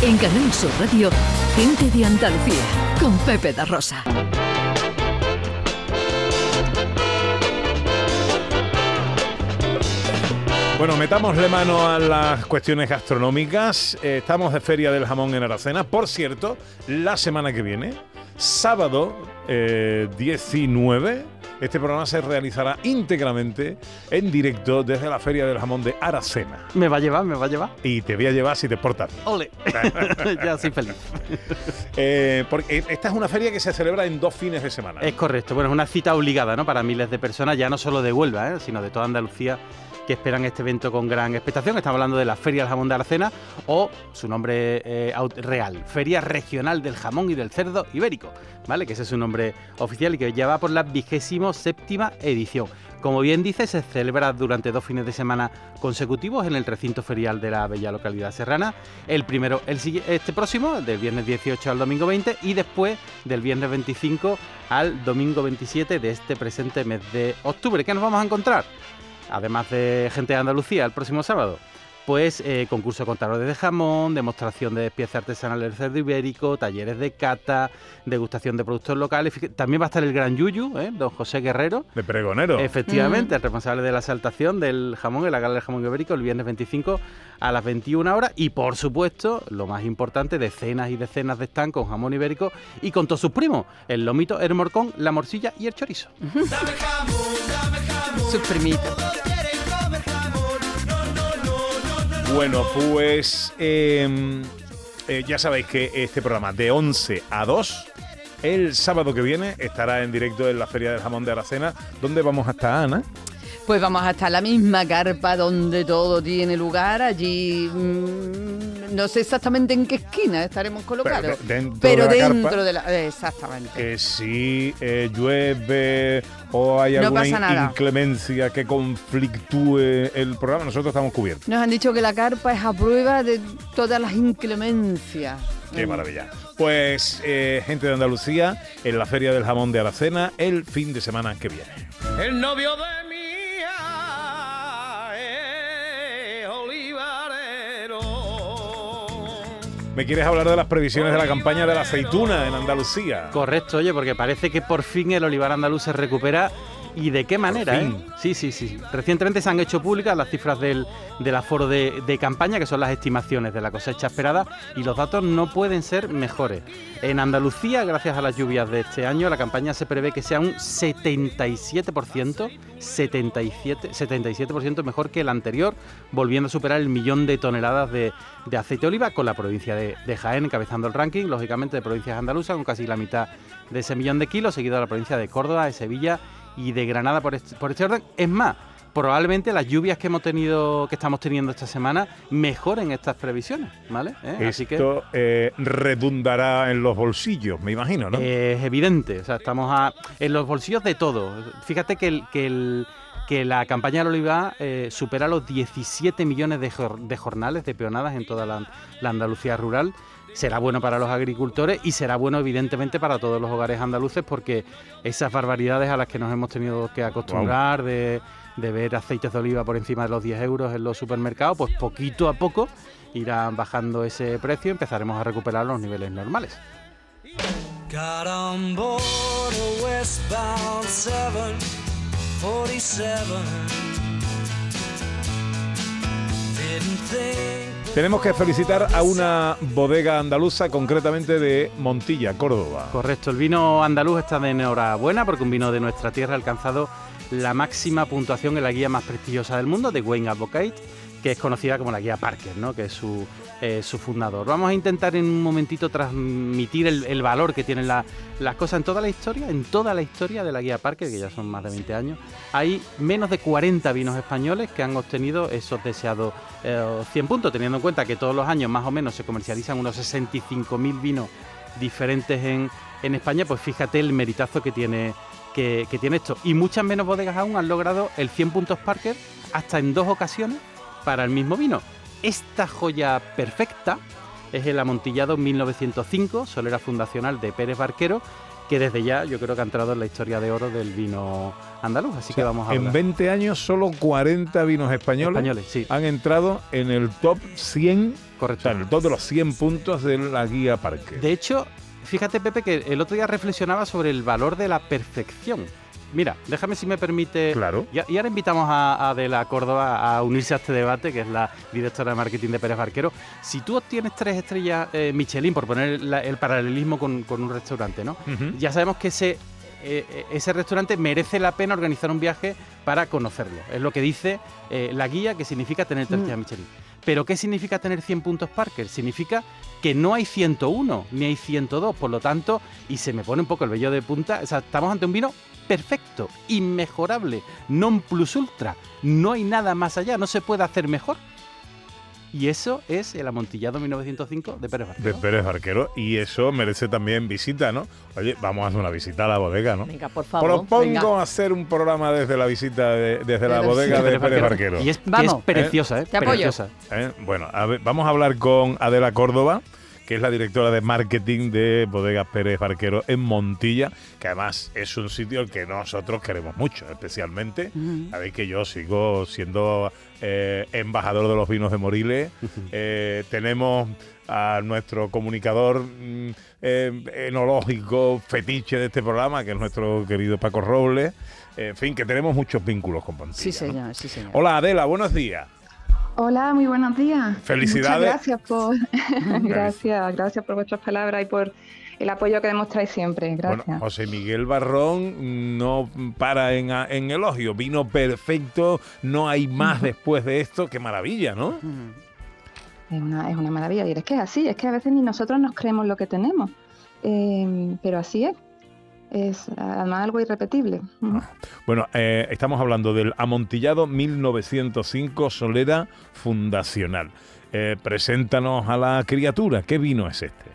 En Canal Sur Radio, Gente de Andalucía, con Pepe da Rosa. Bueno, metámosle mano a las cuestiones gastronómicas. Estamos de Feria del Jamón en Aracena. Por cierto, la semana que viene, sábado 19, este programa se realizará íntegramente en directo desde la Feria del Jamón de Aracena. Me va a llevar. Y te voy a llevar si te portas. ¡Ole! Ya soy feliz. Porque esta es una feria que se celebra en 2 fines de semana. Es correcto. Bueno, es una cita obligada, ¿no?, para miles de personas, ya no solo de Huelva, sino de toda Andalucía, que esperan este evento con gran expectación. Estamos hablando de la Feria del Jamón de Aracena, o su nombre real, Feria Regional del Jamón y del Cerdo Ibérico, ¿vale? Que ese es su nombre oficial y que ya va por la 27ª edición. Como bien dice, se celebra durante 2 fines de semana consecutivos en el recinto ferial de la bella localidad serrana. El primero, este próximo, del viernes 18 al domingo 20, y después del viernes 25 al domingo 27 de este presente mes de octubre. ¿Qué nos vamos a encontrar? Además de Gente de Andalucía, el próximo sábado, pues concurso con tarones de jamón, demostración de piezas artesanales del cerdo ibérico, talleres de cata, degustación de productos locales. También va a estar el gran yuyu, don José Guerrero. De pregonero. Efectivamente, el responsable de la exaltación del jamón en la gala del jamón ibérico, el viernes 25 a las 21 horas. Y por supuesto, lo más importante, decenas y decenas de stand con jamón ibérico y con todos sus primos, el lomito, el morcón, la morcilla y el chorizo. Sus primitos. Bueno, pues ya sabéis que este programa de 11 a 2, el sábado que viene, estará en directo en la Feria del Jamón de Aracena. ¿Dónde vamos a estar, Ana? Pues vamos a estar en la misma carpa donde todo tiene lugar. Allí no sé exactamente en qué esquina estaremos colocados, pero dentro de la exactamente. Que si llueve o hay alguna inclemencia que conflictúe el programa, nosotros estamos cubiertos. Nos han dicho que la carpa es a prueba de todas las inclemencias. ¡Qué maravilla! Pues Gente de Andalucía en la Feria del Jamón de Aracena el fin de semana que viene. El novio de mi ¿Me quieres hablar de las previsiones de la campaña de la aceituna en Andalucía? Correcto, oye, porque parece que por fin el olivar andaluz se recupera. ¿Y de qué manera? Sí. Recientemente se han hecho públicas las cifras del aforo de campaña, que son las estimaciones de la cosecha esperada, y los datos no pueden ser mejores. En Andalucía, gracias a las lluvias de este año, la campaña se prevé que sea un 77% mejor que el anterior, volviendo a superar el 1.000.000 de toneladas de aceite de oliva, con la provincia de Jaén encabezando el ranking, lógicamente de provincias andaluzas, con casi la mitad de ese 1.000.000 de kilos, seguido de la provincia de Córdoba, de Sevilla y de Granada por este orden. Es más, probablemente las lluvias que estamos teniendo esta semana mejoren estas previsiones, ¿vale? Así que redundará en los bolsillos, me imagino, ¿no? Es evidente, o sea, estamos en los bolsillos de todo. Fíjate que la campaña del olivar supera los 17 millones de jornales de peonadas en toda la Andalucía rural. Será bueno para los agricultores y será bueno evidentemente para todos los hogares andaluces, porque esas barbaridades a las que nos hemos tenido que acostumbrar de ver aceites de oliva por encima de los 10 euros en los supermercados, pues poquito a poco irán bajando ese precio y empezaremos a recuperar los niveles normales. Got on board a westbound 747. Tenemos que felicitar a una bodega andaluza, concretamente de Montilla, Córdoba. Correcto, el vino andaluz está de enhorabuena porque un vino de nuestra tierra ha alcanzado la máxima puntuación en la guía más prestigiosa del mundo, de Wine Advocate, que es conocida como la guía Parker, ¿no?, que es su fundador. Vamos a intentar en un momentito transmitir el valor que tienen las cosas en toda la historia de la guía Parker, que ya son más de 20 años. Hay menos de 40 vinos españoles que han obtenido esos deseados 100 puntos, teniendo en cuenta que todos los años más o menos se comercializan unos 65.000 vinos diferentes en España. Pues fíjate el meritazo que tiene esto. Y muchas menos bodegas aún han logrado el 100 puntos Parker hasta en 2 ocasiones para el mismo vino. Esta joya perfecta es el Amontillado 1905, solera fundacional de Pérez Barquero, que desde ya yo creo que ha entrado en la historia de oro del vino andaluz, así que vamos a hablar. En 20 años solo 40 vinos españoles sí. han entrado en el top 100, correcto. O sea, en el top de los 100 puntos de la guía Parker. De hecho, fíjate, Pepe, que el otro día reflexionaba sobre el valor de la perfección. Mira, déjame si me permite. Claro. Y ahora invitamos a Adela Córdoba a unirse a este debate, que es la directora de marketing de Pérez Barquero. Si tú obtienes 3 estrellas Michelin, por poner el paralelismo con un restaurante, ¿no? Uh-huh. Ya sabemos que ese restaurante merece la pena organizar un viaje para conocerlo. Es lo que dice la guía, que significa tener 3 estrellas Michelin. ¿Pero qué significa tener 100 puntos Parker? Significa que no hay 101, ni hay 102, por lo tanto, y se me pone un poco el vello de punta, o sea, estamos ante un vino perfecto, inmejorable, non plus ultra, no hay nada más allá, no se puede hacer mejor. Y eso es el Amontillado 1905 de Pérez Barquero. De Pérez Barquero, y eso merece también visita, ¿no? Oye, vamos a hacer una visita a la bodega, ¿no? Venga, por favor. Propongo hacer un programa desde la visita, desde la bodega de Pérez Barquero. Y es preciosa, ¿eh? Te apoyo. Preciosa. Bueno, a ver, vamos a hablar con Adela Córdoba, que es la directora de marketing de Bodegas Pérez Barquero en Montilla, que además es un sitio al que nosotros queremos mucho, especialmente. Sabéis que yo sigo siendo embajador de los vinos de Moriles. Tenemos a nuestro comunicador enológico fetiche de este programa, que es nuestro querido Paco Robles. En fin, que tenemos muchos vínculos con Montilla. Sí, señor, ¿no? sí, señor. Hola, Adela, buenos días. Hola, muy buenos días. Felicidades. Gracias por vuestras palabras y por el apoyo que demostráis siempre. Gracias. Bueno, José Miguel Barrón no para en elogio. Vino perfecto, no hay más después de esto. Qué maravilla, ¿no? Es una maravilla. Y es que es así, es que a veces ni nosotros nos creemos lo que tenemos. Pero así es. Es además algo irrepetible. Bueno, estamos hablando del Amontillado 1905 Solera Fundacional. Preséntanos a la criatura. ¿Qué vino es este?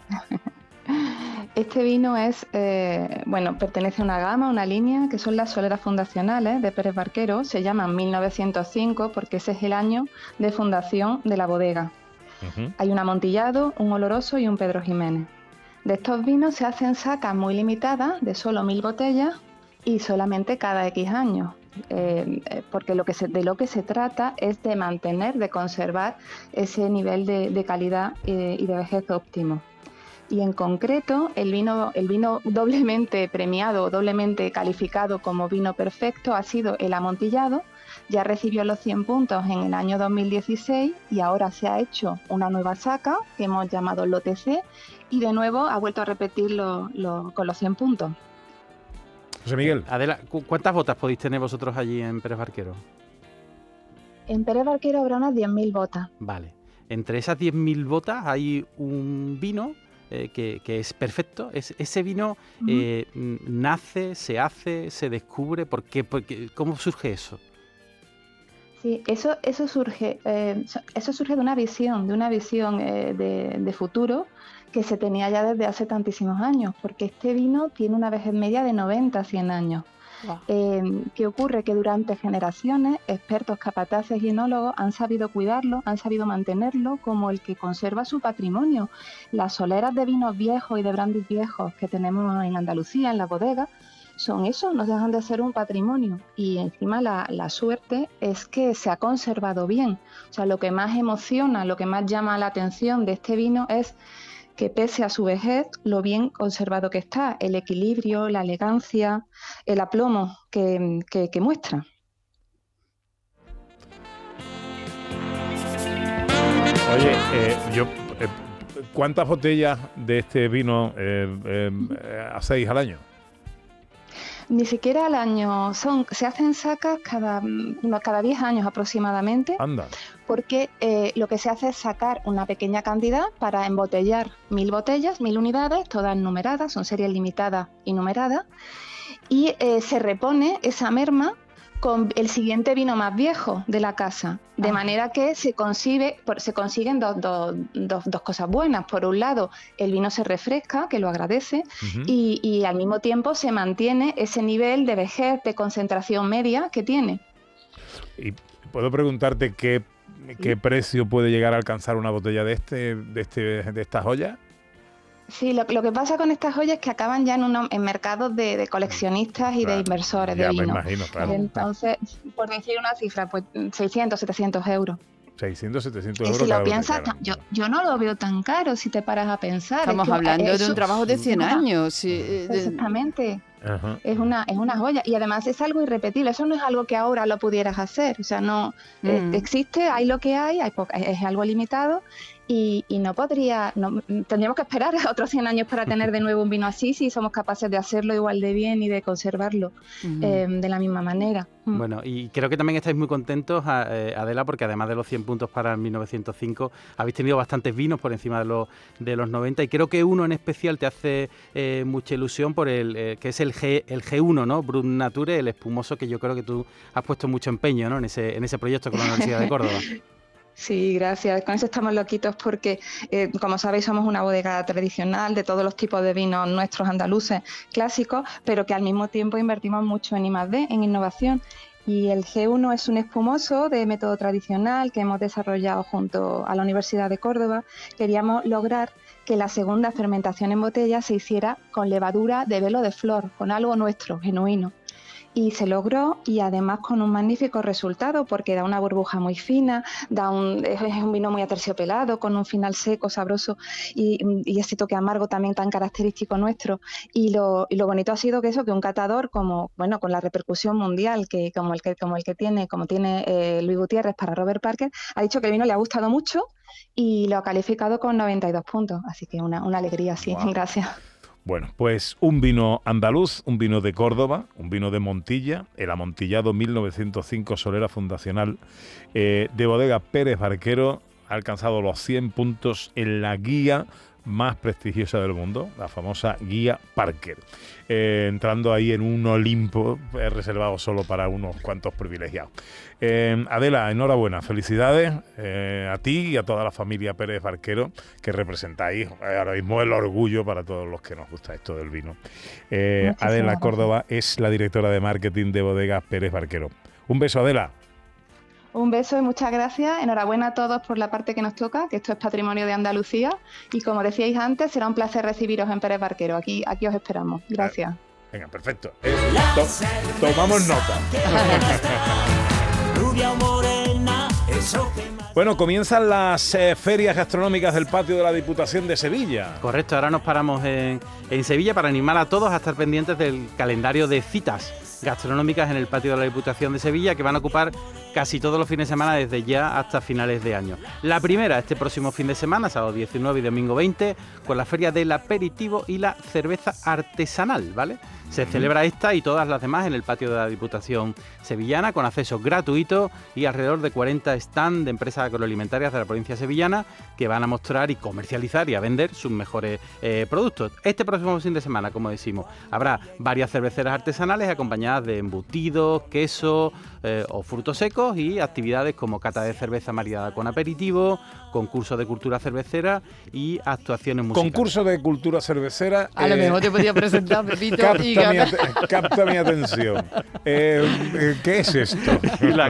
Este vino es, pertenece a una gama, una línea, que son las soleras fundacionales de Pérez Barquero. Se llaman 1905 porque ese es el año de fundación de la bodega. Uh-huh. Hay un Amontillado, un Oloroso y un Pedro Jiménez. De estos vinos se hacen sacas muy limitadas, de solo 1000 botellas y solamente cada X años, porque de lo que se trata es de mantener, de conservar ese nivel de calidad y de vejez óptimo. Y en concreto, el vino doblemente premiado, doblemente calificado como vino perfecto ha sido el Amontillado. Ya recibió los 100 puntos en el año 2016 y ahora se ha hecho una nueva saca que hemos llamado Lote C y de nuevo ha vuelto a repetirlo con los 100 puntos. José Miguel. Adela, ¿cuántas botas podéis tener vosotros allí en Pérez Barquero? En Pérez Barquero habrá unas 10.000 botas. Vale. Entre esas 10.000 botas hay un vino que es perfecto. Ese vino nace, se hace, se descubre. ¿Por qué? ¿Cómo surge eso? Sí, eso surge de una visión de futuro que se tenía ya desde hace tantísimos años, porque este vino tiene una vejez media de 90 a 100 años. Wow. ¿Qué ocurre? Que durante generaciones expertos, capataces y enólogos han sabido cuidarlo, han sabido mantenerlo como el que conserva su patrimonio. Las soleras de vinos viejos y de brandy viejos que tenemos en Andalucía, en la bodega, son eso, no dejan de ser un patrimonio. Y encima la suerte es que se ha conservado bien. O sea, lo que más emociona, lo que más llama la atención de este vino es que pese a su vejez, lo bien conservado que está, el equilibrio, la elegancia, el aplomo que muestra. Oye, ¿cuántas botellas de este vino hacéis al año? Ni siquiera al año, se hacen sacas cada 10 años aproximadamente. Anda. Porque lo que se hace es sacar una pequeña cantidad para embotellar 1000 botellas, 1000 unidades, todas numeradas, son series limitadas y numeradas, y se repone esa merma con el siguiente vino más viejo de la casa, de manera que se consiguen dos cosas buenas. Por un lado, el vino se refresca, que lo agradece, uh-huh. y al mismo tiempo se mantiene ese nivel de vejez, de concentración media que tiene. ¿Y puedo preguntarte qué precio puede llegar a alcanzar una botella de esta joya? Sí, lo que pasa con estas joyas es que acaban ya en mercados de coleccionistas y de inversores de vino. Me imagino, claro. Entonces, por decir una cifra, pues 600, 700 euros. 600, 700 euros. Y si lo piensas, yo no lo veo tan caro si te paras a pensar. Estamos hablando de un trabajo de 100 años. Sí, exactamente. Es una joya y además es algo irrepetible. Eso no es algo que ahora lo pudieras hacer. O sea, no existe, hay lo que hay es algo limitado y tendríamos que esperar otros 100 años para tener de nuevo un vino así si somos capaces de hacerlo igual de bien y de conservarlo de la misma manera. Bueno, y creo que también estáis muy contentos, Adela, porque además de los 100 puntos para el 1905, habéis tenido bastantes vinos por encima de los 90 y creo que uno en especial te hace mucha ilusión por que es el G1, ¿no? Brut Nature, el espumoso, que yo creo que tú has puesto mucho empeño, ¿no? en ese proyecto con la Universidad de Córdoba. Sí, gracias. Con eso estamos loquitos porque, como sabéis, somos una bodega tradicional de todos los tipos de vinos nuestros andaluces clásicos, pero que al mismo tiempo invertimos mucho en I+D, en innovación. Y el G1 es un espumoso de método tradicional que hemos desarrollado junto a la Universidad de Córdoba. Queríamos lograr que la segunda fermentación en botella se hiciera con levadura de velo de flor, con algo nuestro, genuino. Y se logró, y además con un magnífico resultado, porque da una burbuja muy fina, es un vino muy aterciopelado, con un final seco, sabroso, y ese toque amargo también tan característico nuestro. Y lo bonito ha sido que un catador, con la repercusión mundial, como tiene Luis Gutiérrez para Robert Parker, ha dicho que el vino le ha gustado mucho y lo ha calificado con 92 puntos. Así que una alegría, sí, wow. Gracias. Bueno, pues un vino andaluz, un vino de Córdoba, un vino de Montilla, el Amontillado 1905 Solera Fundacional de bodega Pérez Barquero, ha alcanzado los 100 puntos en la guía más prestigiosa del mundo, la famosa guía Parker, entrando ahí en un Olimpo reservado solo para unos cuantos privilegiados. Adela, enhorabuena, felicidades a ti y a toda la familia Pérez Barquero, que representáis ahora mismo el orgullo para todos los que nos gusta esto del vino. Adela Córdoba es la directora de marketing de bodega Pérez Barquero. Un beso, Adela. Un beso y muchas gracias. Enhorabuena a todos por la parte que nos toca, que esto es patrimonio de Andalucía. Y como decíais antes, será un placer recibiros en Pérez Barquero. Aquí os esperamos. Gracias. Venga, perfecto. Tomamos nota. Bueno, comienzan las ferias gastronómicas del patio de la Diputación de Sevilla. Correcto, ahora nos paramos en Sevilla para animar a todos a estar pendientes del calendario de citas gastronómicas en el patio de la Diputación de Sevilla, que van a ocupar casi todos los fines de semana desde ya hasta finales de año. La primera este próximo fin de semana, sábado 19 y domingo 20, con la feria del aperitivo y la cerveza artesanal, ¿vale? Se celebra esta y todas las demás en el patio de la Diputación sevillana, con acceso gratuito y alrededor de 40 stands de empresas agroalimentarias de la provincia sevillana que van a mostrar y comercializar y a vender sus mejores productos. Este próximo fin de semana, como decimos, habrá varias cerveceras artesanales acompañadas de embutidos, queso o frutos secos y actividades como cata de cerveza maridada con aperitivo, concurso de cultura cervecera y actuaciones musicales. Concurso de cultura cervecera. A lo mejor te podía presentar, Pepito. Capta mi atención. ¿Qué es esto?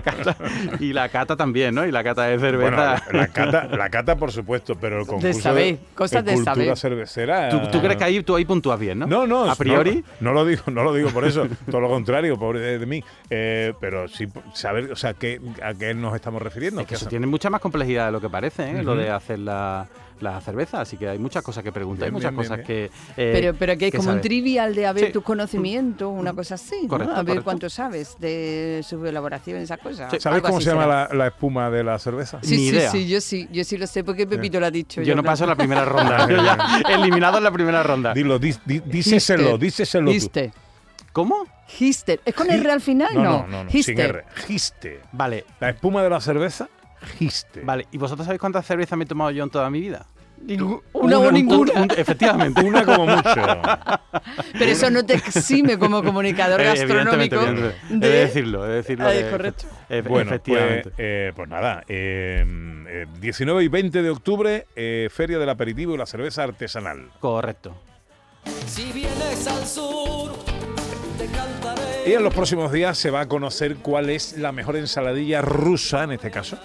Y la cata también, ¿no? Y la cata de cerveza. Bueno, la cata por supuesto, pero el concurso de cultura cervecera. ¿Tú crees que tú ahí puntúas bien, no? No. A priori. No lo digo por eso. Todo lo contrario, pobre de mí. Pero sí saber, o sea, a qué nos estamos refiriendo. Es que eso tiene mucha más complejidad de lo que parece, ¿eh? Lo de hacer la cerveza, así que hay muchas cosas que preguntar, hay muchas cosas que pero que hay como saber. Un trivial de a ver tus conocimientos, una cosa así, correcto, ¿no? A ver cuánto sabes de su elaboración, esas cosas. Sí. ¿Sabes cómo se llama la espuma de la cerveza? Ni idea. Yo sí lo sé porque Pepito lo ha dicho. Yo no paso la primera ronda, yo ya eliminado en la primera ronda. Dilo, díceselo Giste. ¿Cómo? Gister. ¿Es con R al final? No, Gister. sin R. Giste. Vale. La espuma de la cerveza, Giste. Vale, ¿y vosotros sabéis cuántas cervezas me he tomado yo en toda mi vida? Una o ninguna. Efectivamente. Una como mucho. Pero eso no te exime como comunicador gastronómico. He de decirlo. Correcto. Bueno, efectivamente. pues nada, 19 y 20 de octubre, Feria del Aperitivo y la Cerveza Artesanal. Correcto. Si vienes al sur, te cantaré. Y en los próximos días se va a conocer cuál es la mejor ensaladilla rusa, en este caso,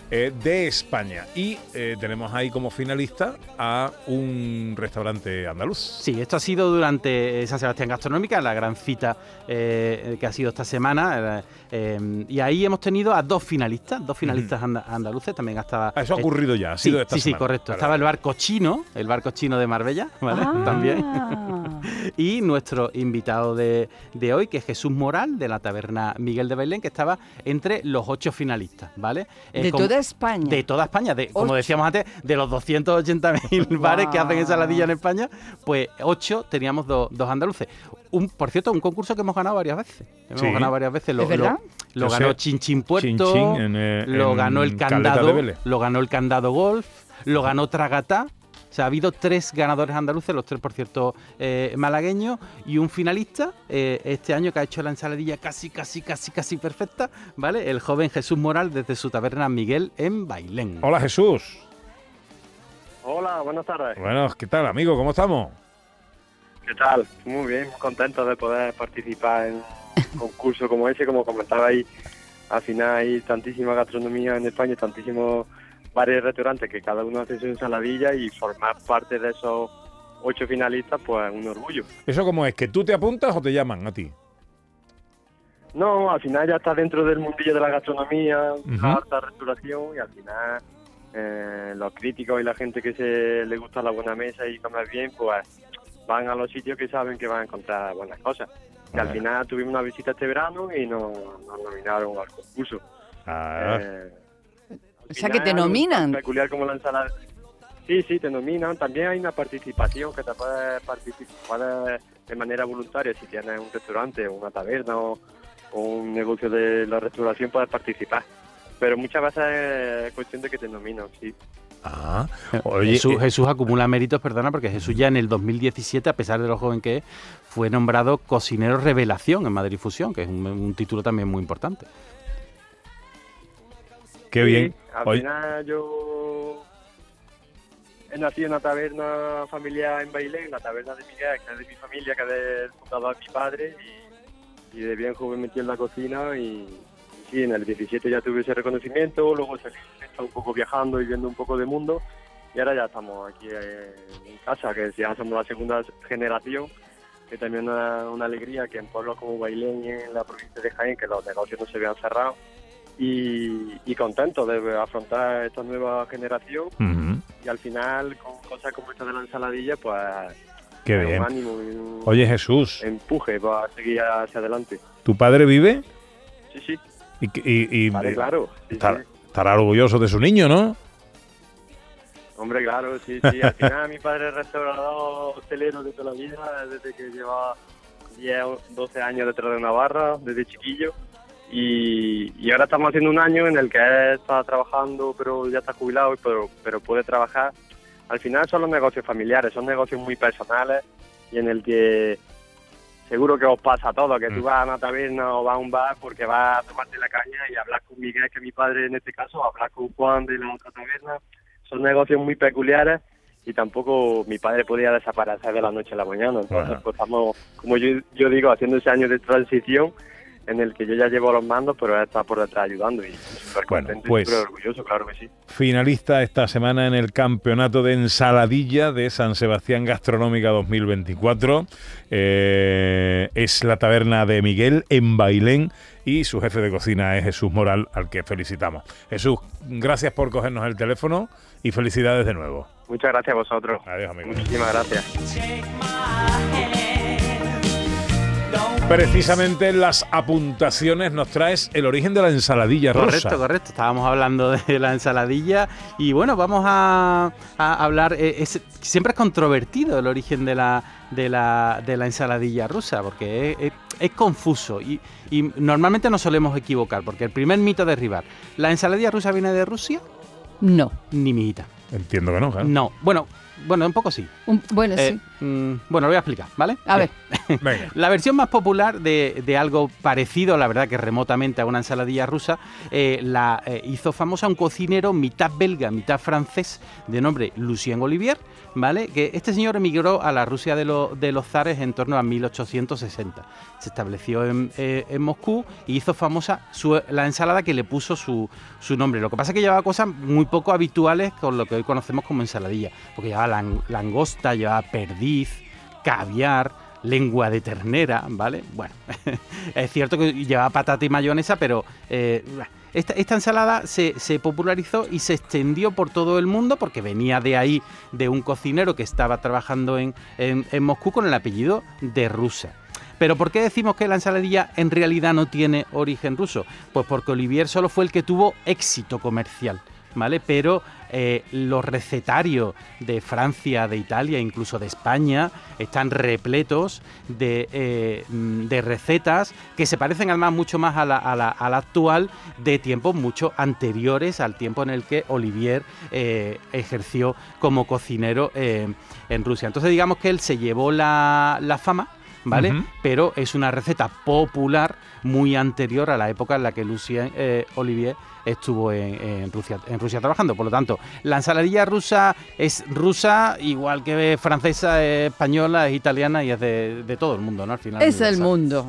de España. Y tenemos ahí como finalista a un restaurante andaluz. Sí, esto ha sido durante San Sebastián Gastronómica, la gran cita que ha sido esta semana. Y ahí hemos tenido a dos finalistas andaluces. También estaba... Eso ha ocurrido ya, ha sido esta semana. Sí, correcto. Claro. Estaba el barco chino de Marbella, ¿vale? También. Y nuestro invitado de hoy, que es Jesús Moral, de la taberna Miguel de Bailén, que estaba entre los 8 finalistas, ¿vale? De toda España. De toda España, como decíamos antes, de los 280.000 bares que hacen ensaladilla en España, pues 8 teníamos dos andaluces. Por cierto, un concurso que hemos ganado varias veces. ¿Es verdad? Lo ganó Chin Puerto, lo ganó el Candado Golf, lo ganó Tragatá. O sea, ha habido 3 ganadores andaluces, los 3, por cierto, malagueños, y un finalista este año que ha hecho la ensaladilla casi perfecta, ¿vale? El joven Jesús Moral, desde su taberna Miguel en Bailén. Hola, Jesús. Hola, buenas tardes. Bueno, ¿qué tal, amigo? ¿Cómo estamos? ¿Qué tal? Muy bien, muy contento de poder participar en un concurso como ese, como comentaba ahí. Al final hay tantísima gastronomía en España, tantísimos bares y restaurantes que cada uno hace su ensaladilla, y formar parte de esos 8 finalistas, pues un orgullo. ¿Eso cómo es? ¿Que tú te apuntas o te llaman a ti? No, al final ya estás dentro del mundillo de la gastronomía, la alta restauración, y al final los críticos y la gente que le gusta la buena mesa y comer bien, pues van a los sitios que saben que van a encontrar buenas cosas. Y al final tuvimos una visita este verano y nos nominaron al concurso. O sea, que te nominan. Tan peculiar como la ensalada. Sí, te nominan. También hay una participación que te puedes participar de manera voluntaria. Si tienes un restaurante o una taberna o un negocio de la restauración, puedes participar. Pero muchas veces es cuestión de que te nominan, sí. Oye, Jesús acumula méritos, perdona, porque Jesús ya en el 2017, a pesar de lo joven que es, fue nombrado cocinero revelación en Madrid Fusión, que es un título también muy importante. Qué bien. Al final yo he nacido en una taberna familiar en Bailén, la taberna de Miguel, que es de mi familia, que es del fundador de mi padre, y de bien joven metí en la cocina, y sí, en el 17 ya tuve ese reconocimiento, luego se está un poco viajando y viendo un poco de mundo, y ahora ya estamos aquí en casa, que ya somos la segunda generación, que también es una alegría que en pueblos como Bailén y en la provincia de Jaén, que los negocios no se vean cerrados, y contento de afrontar esta nueva generación, y al final con cosas como esta de la ensaladilla, pues qué bien. Un ánimo y un Oye, Jesús, empuje para seguir hacia adelante. ¿Tu padre vive? Sí. Vale, claro. Estará orgulloso de su niño, ¿no? Hombre, claro, sí. Al final mi padre es restaurador hostelero de toda la vida, desde que lleva 10 o 12 años detrás de una barra, desde chiquillo. Y ahora estamos haciendo un año en el que él está trabajando, pero ya está jubilado, pero puede trabajar. Al final son los negocios familiares, son negocios muy personales, y en el que seguro que os pasa a todos, que tú vas a una taberna o vas a un bar porque vas a tomarte la caña y hablas con Miguel, que es mi padre en este caso, hablas con Juan de la otra taberna. Son negocios muy peculiares y tampoco mi padre podía desaparecer de la noche a la mañana. Entonces, pues estamos, como yo digo, haciendo ese año de transición en el que yo ya llevo los mandos, pero él está por detrás ayudando, y súper contento y súper orgulloso, claro que sí. Finalista esta semana en el Campeonato de Ensaladilla de San Sebastián Gastronómica 2024. Es la taberna de Miguel en Bailén, y su jefe de cocina es Jesús Moral, al que felicitamos. Jesús, gracias por cogernos el teléfono y felicidades de nuevo. Muchas gracias a vosotros. Adiós, amigo. Muchísimas gracias. Precisamente en las apuntaciones nos traes el origen de la ensaladilla rusa. Correcto. Estábamos hablando de la ensaladilla y bueno, vamos a hablar. Siempre es controvertido el origen de la ensaladilla rusa, porque es confuso y normalmente nos solemos equivocar, porque el primer mito a derribar: ¿la ensaladilla rusa viene de Rusia? No. Ni mijita. Entiendo que no, claro. No. Bueno, un poco sí. Bueno, sí. Bueno, lo voy a explicar, ¿vale? A ver. Venga. La versión más popular de algo parecido, la verdad que remotamente a una ensaladilla rusa, la hizo famosa un cocinero mitad belga, mitad francés, de nombre Lucien Olivier, ¿vale? Que este señor emigró a la Rusia de los zares en torno a 1860. Se estableció en Moscú y hizo famosa la ensalada que le puso su nombre. Lo que pasa es que llevaba cosas muy poco habituales con lo que hoy conocemos como ensaladilla, porque llevaba langosta, llevaba perdiz, caviar, lengua de ternera, ¿vale? Bueno, es cierto que llevaba patata y mayonesa, pero esta ensalada se popularizó y se extendió por todo el mundo porque venía de ahí, de un cocinero que estaba trabajando en Moscú con el apellido de Rusa. ¿Pero por qué decimos que la ensaladilla en realidad no tiene origen ruso? Pues porque Olivier solo fue el que tuvo éxito comercial, ¿vale? Pero los recetarios de Francia, de Italia, incluso de España, están repletos de recetas que se parecen además mucho más a la actual, de tiempos mucho anteriores al tiempo en el que Olivier ejerció como cocinero en Rusia. Entonces digamos que él se llevó la fama, ¿vale? Uh-huh. Pero es una receta popular muy anterior a la época en la que Lucien Olivier estuvo en Rusia trabajando. Por lo tanto, la ensaladilla rusa es rusa, igual que francesa, es española, es italiana y es de todo el mundo, ¿no? Al final es el mundo.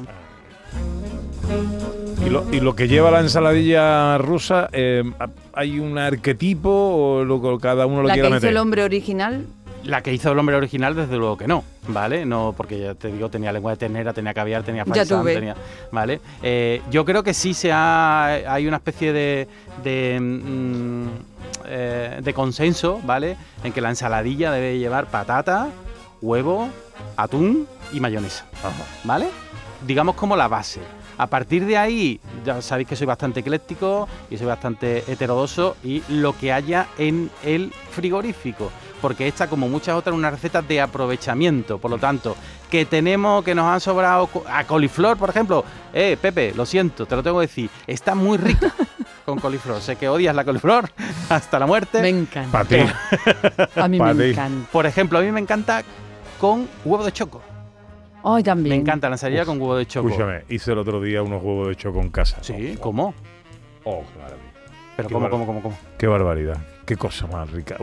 ¿Y lo que lleva la ensaladilla rusa, hay un arquetipo o cada uno lo quiere meter? ¿La que hizo el hombre original? La que hizo el hombre original, desde luego que no, ¿vale? No, porque ya te digo, tenía lengua de ternera, tenía caviar, tenía faisán, tenía... ¿Vale? Yo creo que sí hay una especie de consenso, ¿vale? En que la ensaladilla debe llevar patata, huevo, atún y mayonesa, ¿vale? Digamos como la base. A partir de ahí, ya sabéis que soy bastante ecléctico y soy bastante heterodoxo, y lo que haya en el frigorífico, porque esta, como muchas otras, es una receta de aprovechamiento. Por lo tanto, que nos han sobrado a coliflor, por ejemplo. Pepe, lo siento, te lo tengo que decir, está muy rica con coliflor. Sé que odias la coliflor hasta la muerte. Me encanta. Para ti. A mí me encanta. Por ejemplo, a mí me encanta con huevo de choco. Oh, también. Me encanta la ensalada con huevo de choco. Escúchame, hice el otro día unos huevos de choco en casa. Sí, ¿cómo? Oh, qué maravilla. Pero ¿cómo? Qué barbaridad. Qué cosa más rica.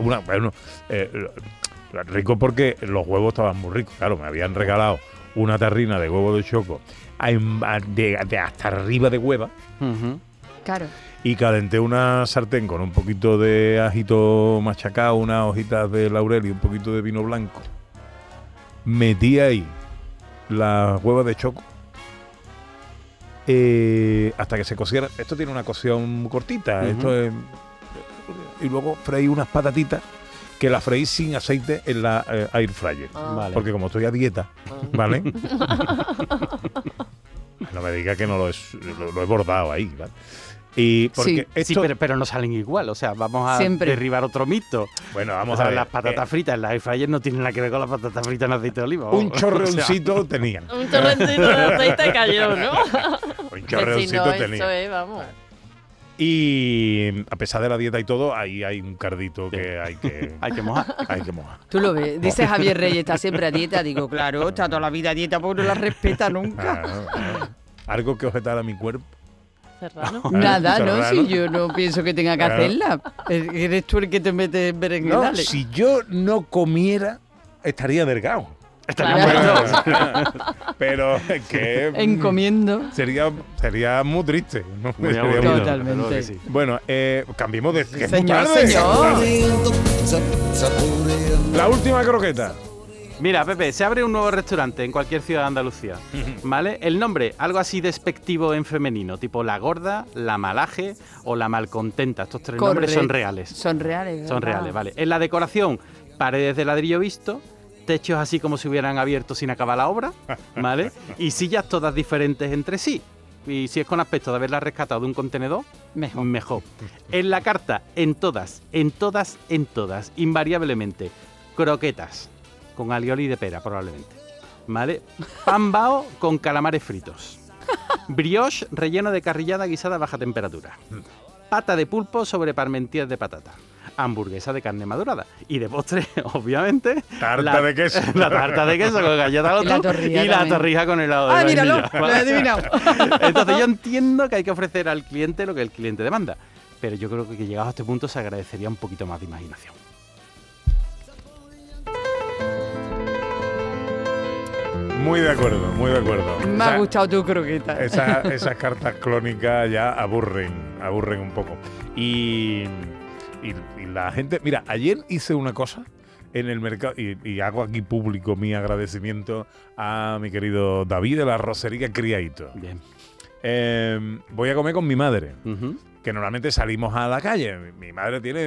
Rico porque los huevos estaban muy ricos. Claro, me habían regalado una tarrina de huevo de choco de hasta arriba de hueva. Uh-huh. Claro. Y calenté una sartén con un poquito de ajito machacado, unas hojitas de laurel y un poquito de vino blanco. Metí ahí las huevas de choco hasta que se cociera. Esto tiene una cocción muy cortita. Uh-huh. Esto es, y luego freí unas patatitas que las freí sin aceite en la air fryer. Vale. Porque como estoy a dieta, ¿vale? No me diga que no lo he bordado ahí, ¿vale? Y porque sí, pero no salen igual, o sea, vamos a derribar otro mito. Bueno, vamos a ver. Las patatas fritas en la air fryer no tienen nada que ver con las patatas fritas en aceite de oliva. Un chorreoncito tenían. Un chorreoncito de aceite cayó, ¿no? Un chorreoncito tenían. Eso es, vamos. Y a pesar de la dieta y todo, ahí hay un cardito que hay que mojar. Hay que mojar. Tú lo ves, dice Javier Reyes, está siempre a dieta. Digo, claro, está toda la vida a dieta porque no la respeta nunca. Algo que objetar a mi cuerpo. Serrano. Nada, ¿no? Si yo no pienso que tenga que hacerla. Eres tú el que te metes en berenjenales. No, si yo no comiera, estaría delgado. Estaría muerto. Pero es que... Encomiendo. Sería muy triste. ¿No? Totalmente. Sí. Bueno, cambiemos de... Señor. La última croqueta. Mira, Pepe, se abre un nuevo restaurante en cualquier ciudad de Andalucía, ¿vale? El nombre, algo así despectivo en femenino, tipo La Gorda, La Malaje o La Malcontenta. Estos tres nombres son reales. Son reales, ¿verdad? Son reales, vale. En la decoración, paredes de ladrillo visto, techos así como si hubieran abierto sin acabar la obra, ¿vale? Y sillas todas diferentes entre sí. Y si es con aspecto de haberla rescatado de un contenedor, mejor. En la carta, en todas, invariablemente, croquetas. Con alioli de pera, probablemente. ¿Vale? Pan bao con calamares fritos. Brioche relleno de carrillada guisada a baja temperatura. Pata de pulpo sobre parmentier de patata. hamburguesa de carne madurada. Y de postre, obviamente, tarta de queso. La tarta de queso con galleta Y la torrilla y la también. torrija con helado de Ah, míralo, vainilla. lo he adivinado. Entonces yo entiendo que hay que ofrecer al cliente lo que el cliente demanda, pero yo creo que llegado a este punto se agradecería un poquito más de imaginación. Muy de acuerdo, muy de acuerdo. Me ha gustado tu croqueta. Esas cartas clónicas ya aburren un poco. Y la gente... Mira, ayer hice una cosa en el mercado y hago aquí público mi agradecimiento a mi querido David de la Rosería Criadito. Bien. Voy a comer con mi madre. Uh-huh. Que normalmente salimos a la calle. Mi madre tiene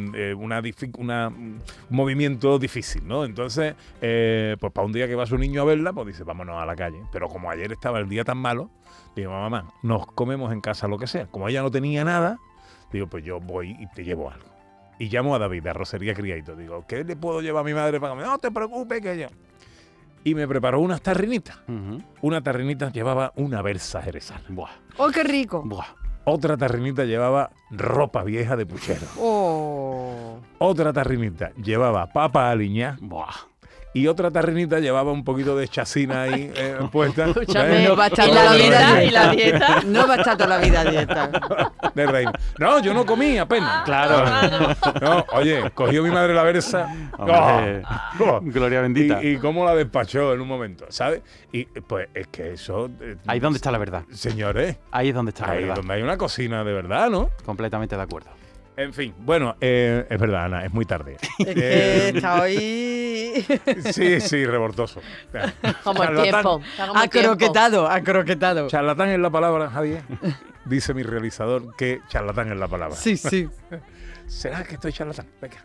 un movimiento difícil, ¿no? Entonces, pues para un día que va su niño a verla, pues dice, vámonos a la calle. Pero como ayer estaba el día tan malo, digo, mamá, nos comemos en casa lo que sea. Como ella no tenía nada, digo, pues yo voy y te llevo algo. Y llamo a David, de Arrocería Criadito. Digo, ¿qué le puedo llevar a mi madre para comer? No te preocupes, que yo... Y me preparó unas tarrinitas. Uh-huh. Una tarrinita llevaba una berza jerezana. Buah. ¡Oh, qué rico! Buah. Otra tarrinita llevaba ropa vieja de puchero. ¡Oh! Otra tarrinita llevaba papa aliñá. Buah. Y otra tarrinita llevaba un poquito de chacina ahí puesta. Escúchame, No va a estar ¿y toda la la vida dieta? ¿Y la dieta? No va a estar toda la vida a dieta. De reina. No, yo no comí apenas. Claro. No, oye, cogió mi madre la berza. Hombre, Oh, gloria bendita. y cómo la despachó en un momento, ¿sabes? Y pues es que eso... Ahí es donde está la verdad. Señores, Ahí es donde está la ahí verdad. donde hay una cocina de verdad, ¿no? Completamente de acuerdo. En fin, bueno, es verdad, Ana, es muy tarde. Es que está hoy Sí, revoltoso. Como el tiempo. Está como el acroquetado, acroquetado. Charlatán es la palabra, Javier. Dice mi realizador que charlatán es la palabra. Sí, sí. ¿Será que estoy charlatán? Venga.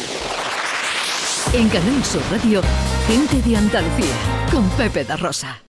En Canal Sur Radio, Gente de Andalucía, con Pepe da Rosa.